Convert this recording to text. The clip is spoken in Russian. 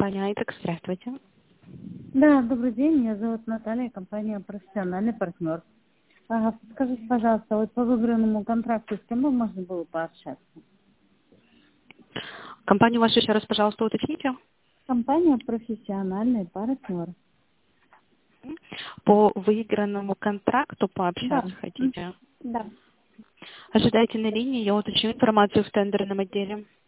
компания «Айтек». Здравствуйте. Да, добрый день, меня зовут Наталья, компания «Профессиональный партнер». Скажите, пожалуйста, вот по выигранному контракту с кем бы можно было пообщаться? Компанию вашу еще раз, пожалуйста, уточните. Компания «Профессиональный партнер». По выигранному контракту Да. пообщаться хотите? Да. Ожидайте на линии, я уточню информацию в тендерном отделе.